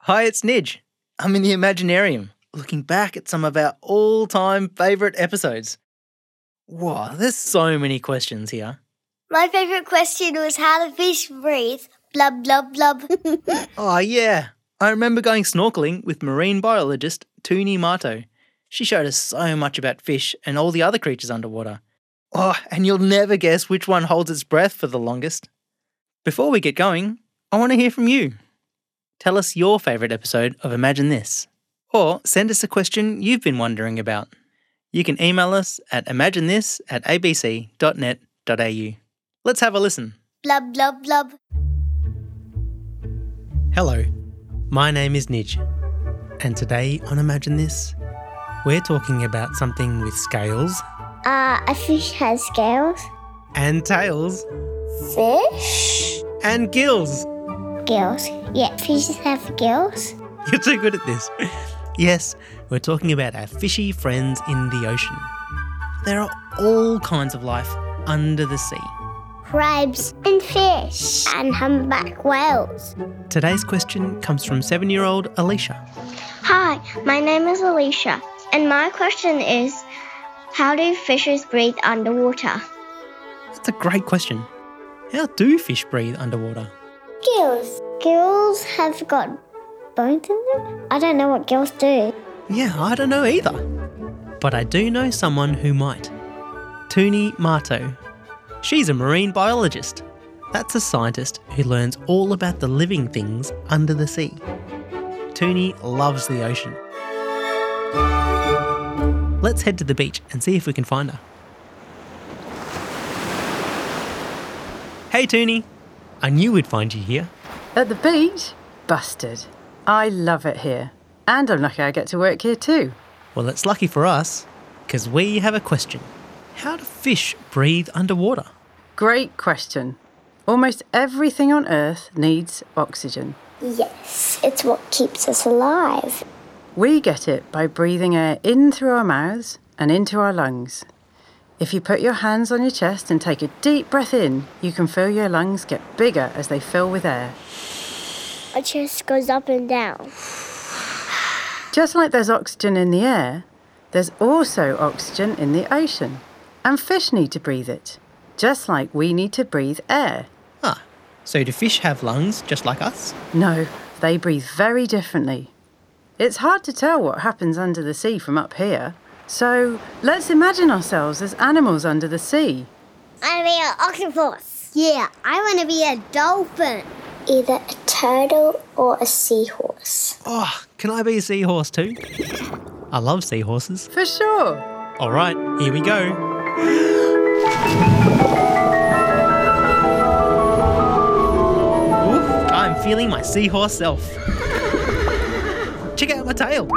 Hi, it's Nidge. I'm in the Imaginarium, looking back at some of our all-time favourite episodes. Wow, there's so many questions here. My favourite question was how do fish breathe? Blub, blub, blub. Oh, yeah. I remember going snorkeling with marine biologist Tuni Mato. She showed us so much about fish and all the other creatures underwater. Oh, and you'll never guess which one holds its breath for the longest. Before we get going, I want to hear from you. Tell us your favourite episode of Imagine This. Or send us a question you've been wondering about. You can email us at imaginethis@abc.net.au. Let's have a listen. Blub, blub, blub. Hello, my name is Nidge, and today on Imagine This, we're talking about something with scales A fish has scales. and tails Fish? and gills. Gills. Yeah, fishes have gills. You're too good at this. Yes, we're talking about our fishy friends in the ocean. There are all kinds of life under the sea. Crabs and fish and humpback whales. Today's question comes from 7-year-old Alicia. Hi, my name is Alicia, and my question is, how do fishes breathe underwater? That's a great question. How do fish breathe underwater? Gills. Gills have got bones in them? I don't know what gills do. Yeah, I don't know either. But I do know someone who might. Tuni Mato. She's a marine biologist. That's a scientist who learns all about the living things under the sea. Tuni loves the ocean. Let's head to the beach and see if we can find her. Hey Tuni, I knew we'd find you here. At the beach? Busted. I love it here. And I'm lucky I get to work here too. Well, it's lucky for us, because we have a question. How do fish breathe underwater? Great question. Almost everything on Earth needs oxygen. Yes, it's what keeps us alive. We get it by breathing air in through our mouths and into our lungs. If you put your hands on your chest and take a deep breath in, you can feel your lungs get bigger as they fill with air. Our chest goes up and down. Just like there's oxygen in the air, there's also oxygen in the ocean. And fish need to breathe it, just like we need to breathe air. Ah, so do fish have lungs just like us? No, they breathe very differently. It's hard to tell what happens under the sea from up here. So let's imagine ourselves as animals under the sea. I want to be an octopus. Yeah, I want to be a dolphin. Either a turtle or a seahorse. Oh, can I be a seahorse too? I love seahorses. For sure. All right, here we go. Oof, I'm feeling my seahorse self. Check out my tail.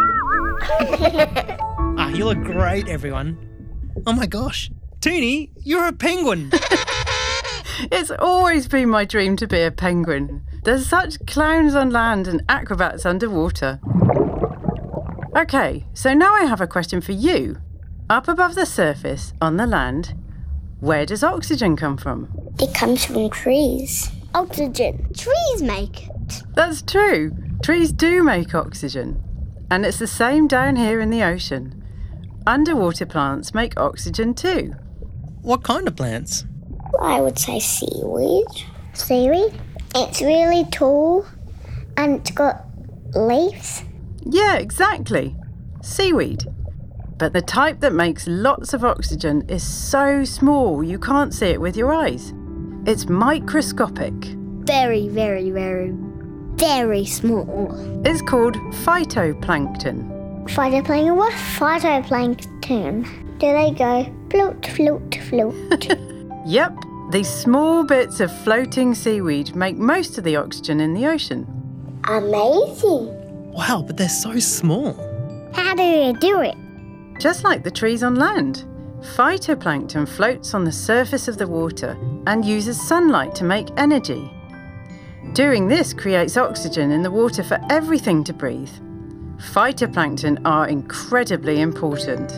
You look great, everyone. Oh my gosh. Tuni, you're a penguin. It's always been my dream to be a penguin. There's such clowns on land and acrobats underwater. Okay, so now I have a question for you. Up above the surface, on the land, where does oxygen come from? It comes from trees. Oxygen. Trees make it. That's true. Trees do make oxygen. And it's the same down here in the ocean. Underwater plants make oxygen too. What kind of plants? I would say seaweed. Seaweed? It's really tall and it's got leaves. Yeah, exactly. Seaweed. But the type that makes lots of oxygen is so small you can't see it with your eyes. It's microscopic. Very, very, very, very small. It's called phytoplankton. Phytoplankton? What phytoplankton? Do they go float, float, float? Yep, these small bits of floating seaweed make most of the oxygen in the ocean. Amazing. Wow, but they're so small. How do they do it? Just like the trees on land, phytoplankton floats on the surface of the water and uses sunlight to make energy. Doing this creates oxygen in the water for everything to breathe. Phytoplankton are incredibly important.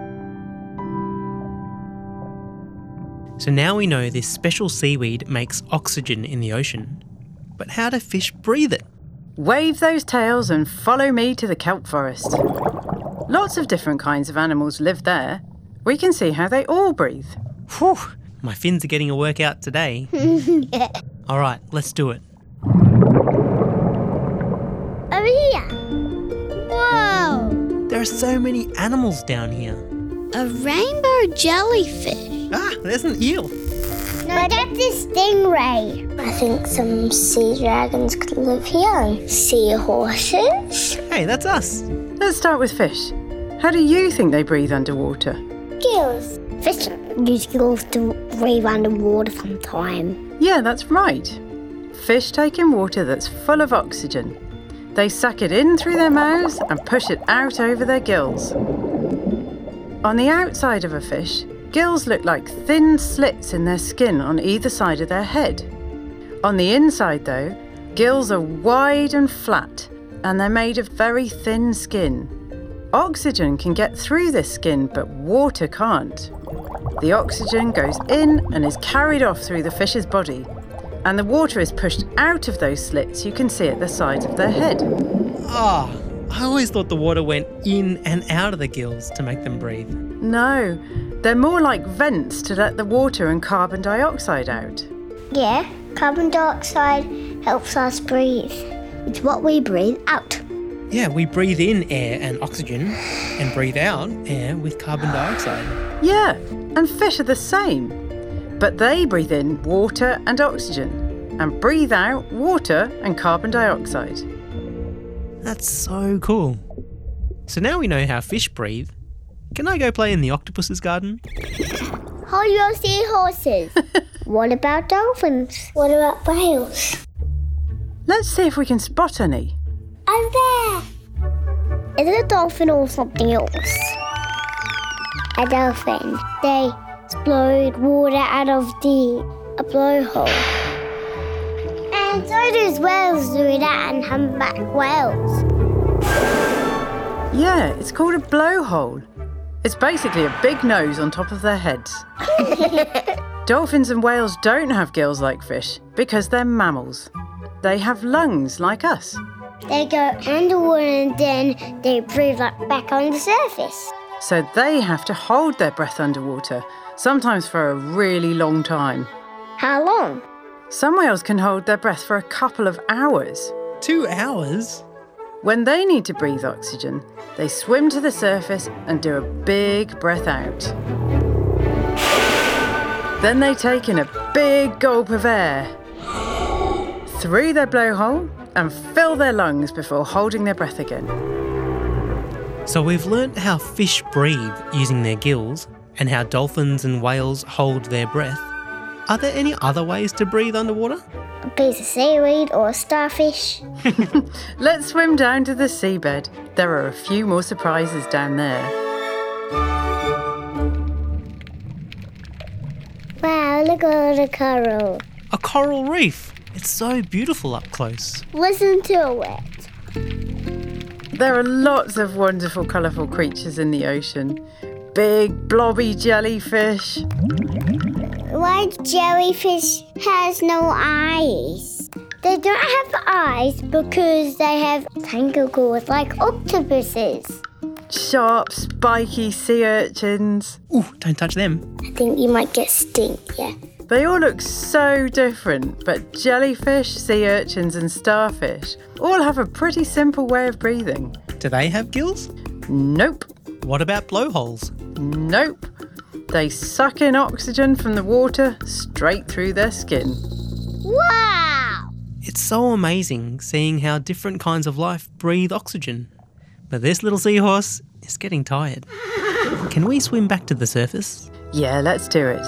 So now we know this special seaweed makes oxygen in the ocean. But how do fish breathe it? Wave those tails and follow me to the kelp forest. Lots of different kinds of animals live there. We can see how they all breathe. Whew, my fins are getting a workout today. All right, let's do it. Over here. Whoa! There are so many animals down here. A rainbow jellyfish. Ah, there's an eel. No, that's a stingray. I think some sea dragons could live here. Seahorses? Hey, that's us. Let's start with fish. How do you think they breathe underwater? Gills. Fish use gills to breathe underwater sometime. Yeah, that's right. Fish take in water that's full of oxygen. They suck it in through their mouths and push it out over their gills. On the outside of a fish, gills look like thin slits in their skin on either side of their head. On the inside, though, gills are wide and flat, and they're made of very thin skin. Oxygen can get through this skin, but water can't. The oxygen goes in and is carried off through the fish's body, and the water is pushed out of those slits you can see at the sides of their head. Ah, I always thought the water went in and out of the gills to make them breathe. No, they're more like vents to let the water and carbon dioxide out. Yeah, carbon dioxide helps us breathe. It's what we breathe out. Yeah, we breathe in air and oxygen and breathe out air with carbon dioxide. Yeah, and fish are the same. But they breathe in water and oxygen and breathe out water and carbon dioxide. That's so cool. So now we know how fish breathe. Can I go play in the octopus's garden? Hold your seahorses. What about dolphins? What about whales? Let's see if we can spot any. Over there. Is it a dolphin or something else? A dolphin. They explode water out of a blowhole. And so do whales do that, and humpback whales. Yeah, it's called a blowhole. It's basically a big nose on top of their heads. Dolphins and whales don't have gills like fish because they're mammals. They have lungs like us. They go underwater and then they breathe back on the surface. So they have to hold their breath underwater, sometimes for a really long time. How long? Some whales can hold their breath for a couple of hours. 2 hours? When they need to breathe oxygen, they swim to the surface and do a big breath out. Then they take in a big gulp of air through their blowhole and fill their lungs before holding their breath again. So we've learnt how fish breathe using their gills and how dolphins and whales hold their breath. Are there any other ways to breathe underwater? A piece of seaweed or a starfish? Let's swim down to the seabed. There are a few more surprises down there. Wow, look at all the coral. A coral reef. It's so beautiful up close. Listen to it. There are lots of wonderful, colourful creatures in the ocean. Big, blobby jellyfish. Why jellyfish has no eyes? They don't have eyes because they have tentacles like octopuses. Sharp, spiky sea urchins. Ooh, don't touch them. I think you might get sting, yeah. They all look so different, but jellyfish, sea urchins and starfish all have a pretty simple way of breathing. Do they have gills? Nope. What about blowholes? Nope. They suck in oxygen from the water straight through their skin. Wow! It's so amazing seeing how different kinds of life breathe oxygen. But this little seahorse is getting tired. Can we swim back to the surface? Yeah, let's do it.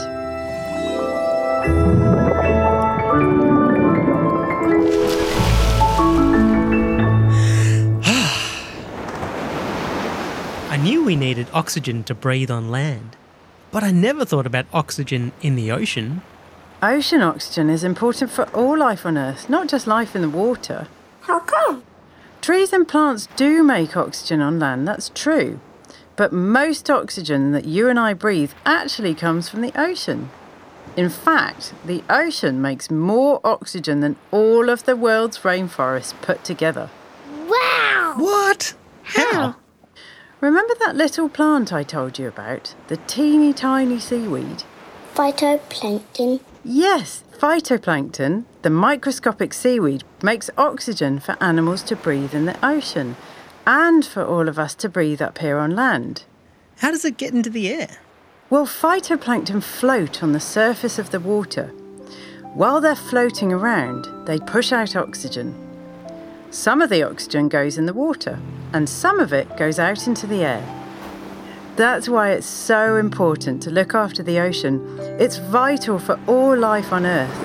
I knew we needed oxygen to breathe on land, but I never thought about oxygen in the ocean. Ocean oxygen is important for all life on Earth, not just life in the water. How come? Trees and plants do make oxygen on land, that's true. But most oxygen that you and I breathe actually comes from the ocean. In fact, the ocean makes more oxygen than all of the world's rainforests put together. Wow! What? How? Remember that little plant I told you about? The teeny tiny seaweed? Phytoplankton. Yes, phytoplankton, the microscopic seaweed, makes oxygen for animals to breathe in the ocean and for all of us to breathe up here on land. How does it get into the air? Well, phytoplankton float on the surface of the water. While they're floating around, they push out oxygen. Some of the oxygen goes in the water, and some of it goes out into the air. That's why it's so important to look after the ocean. It's vital for all life on Earth.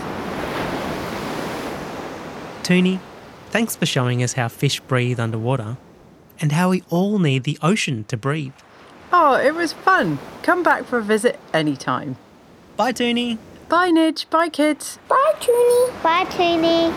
Toonie, thanks for showing us how fish breathe underwater and how we all need the ocean to breathe. Oh, it was fun. Come back for a visit anytime. Bye, Toonie. Bye, Nidge. Bye, kids. Bye, Toonie. Bye, Toonie.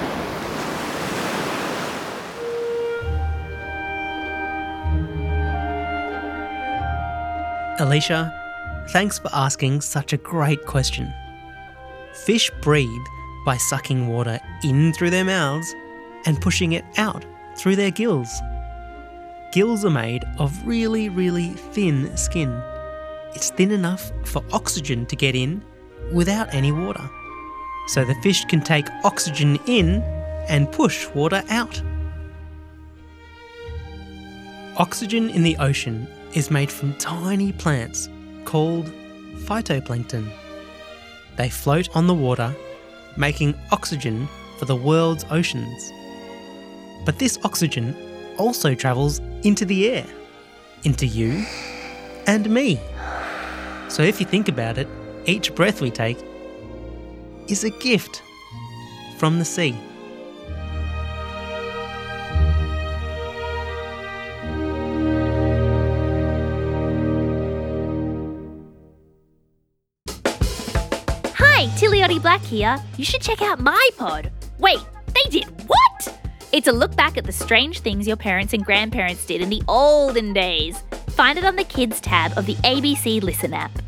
Alicia, thanks for asking such a great question. Fish breathe by sucking water in through their mouths and pushing it out through their gills. Gills are made of really, really thin skin. It's thin enough for oxygen to get in without any water. So the fish can take oxygen in and push water out. Oxygen in the ocean is made from tiny plants called phytoplankton. They float on the water, making oxygen for the world's oceans. But this oxygen also travels into the air, into you and me. So if you think about it, each breath we take is a gift from the sea. Hi, Tiliotti Black here. You should check out my pod. Wait, they did what? It's a look back at the strange things your parents and grandparents did in the olden days. Find it on the Kids tab of the ABC Listen app.